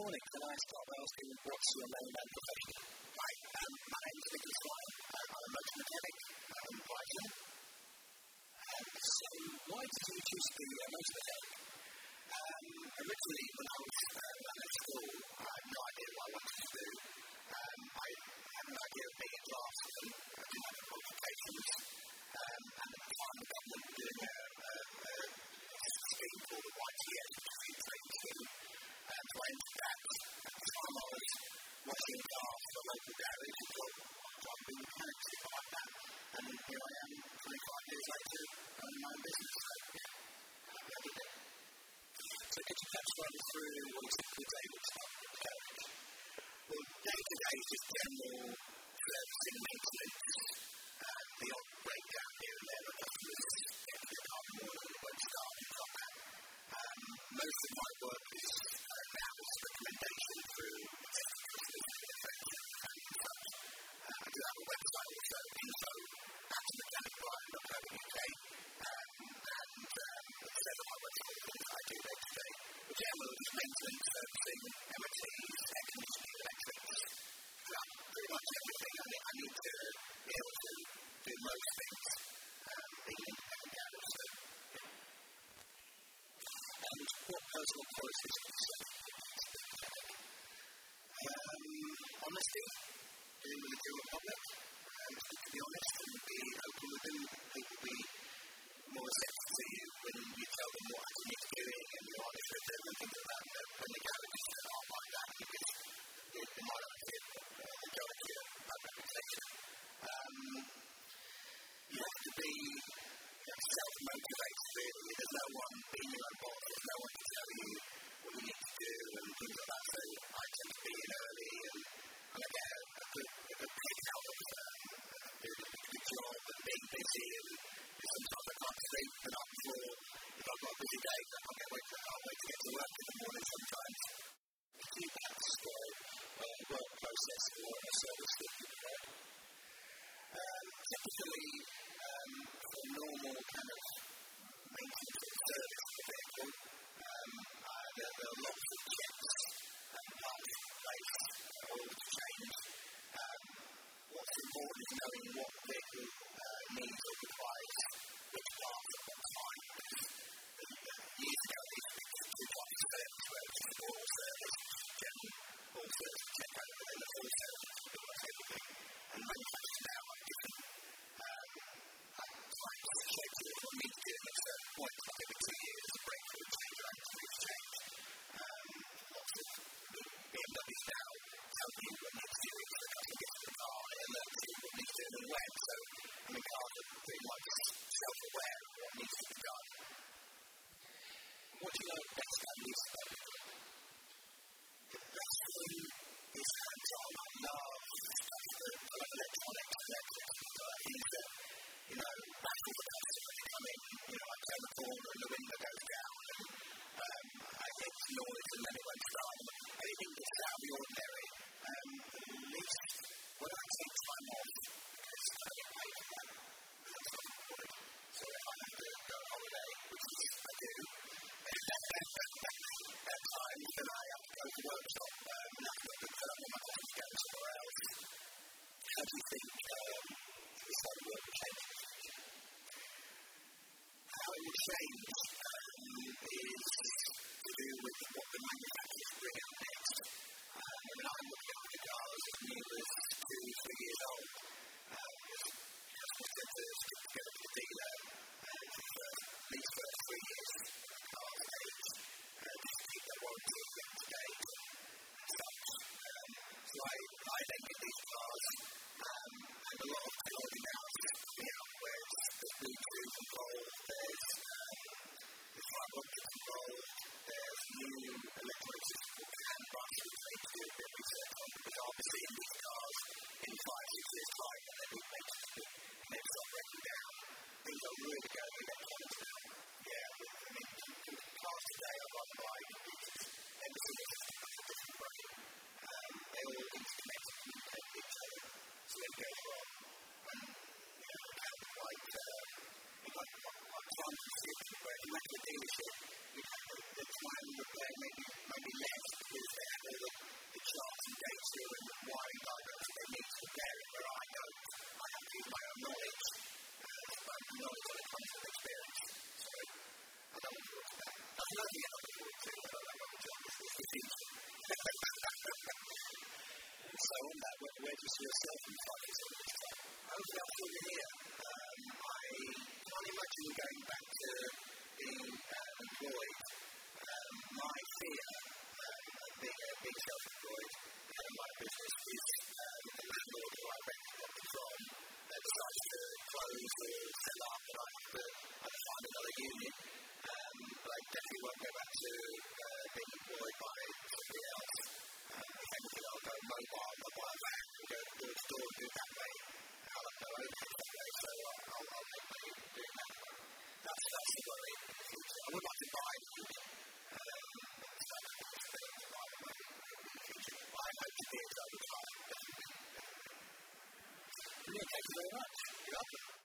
morning. Can I start by asking what's your name and profession? Hi, my name is Nicholas Ryan. I'm a motor mechanic in Brighton. So, why did you choose to be a motor mechanic? Originally, when I was at school, I had no idea what I wanted to do. I had an idea of being a draftsman. I didn't have the qualifications. And at the time, the government were doing a scheme called the YTS, which is the training scheme. So I entered that. At the time, I was washing cars for a local garage and thought, I'd be a mechanic if I like that. And here I am, 25 years later, owning my own business. So, yeah, I did it. So could you perhaps run through what exactly a day looks like at the garage? Well, day-to-day is just general servicing, maintenance, the odd breakdown here and there, but customers get to the car in the morning and won't start and like that. Most of my work is now is recommendation through customers and such. I do have a website also, info@mechanicbrighton.co.uk, and there's my website things I do day to day. But generally, it's maintenance, servicing, MOTs, air conditioning, electrics, pretty much everything I need to be able to do most things being an independent garage. So, yeah. And what personal qualities would you say? Honesty, being with the general public, to be honest and be open with them. People be more receptive to you when you tell them what you need to be doing and you're honest with them and things like that. When the garages aren't like that, because in my idea, the majority of bad reputation. You have to be self-motivated, really. There's no one being your own boss. There's no one to tell you what you need to do and things like that. So I tend to be in early and I get a good kick out of doing a good job and being busy. And sometimes I can't sleep the night before. If I've got a busy day, I can't wait to get to work in the morning sometimes. Do you perhaps work process or a service that you provide? Typically, for normal kind of maintenance and service of the vehicle, there are lots of checks and parts in place, oil to change. What's important is knowing what the vehicle needs or requires, which parts at what time. Years ago, there used to be two types of service, where it was the oil service, which is general oil service check over, and the full service, which is everything. And manufacturers now have different register yourself in practice all this time? Hopefully I'll still be here. I can't imagine going back to being employed. My fear of being self-employed and my business is the landlord who I rent property from decides to close or sell up and I have to find another unit. But I definitely won't go back to being employed by somebody else. If anything, I'll go mobile, I'll buy a van and go door to door and do it that way. I'll go overhead that way, so I'll make money doing that. That's the worry in the future. I would like to buy a unit. I hope to be able to retire. Thank you very much.